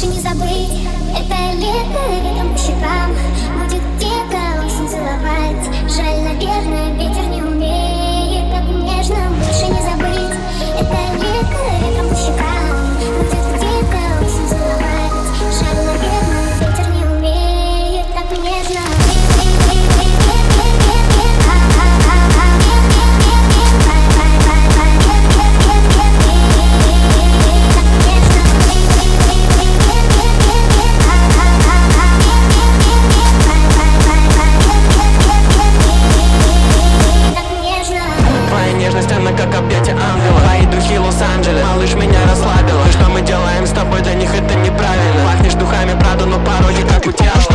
больше не забыть. Это лето ветром по щекам будет где-то осень целовать. Жаль, наверное, ветер не умеет так нежно больше не забыть. Это лето ветром по щекам будет где-то осень целовать. Жаль, наверное, ветер не умеет так нежно. Она как объятие ангела. Твои духи Лос-Анджелес, малыш, меня расслабила. Что мы делаем с тобой, для них это неправильно. Пахнешь духами Прада, но пороги как у тебя.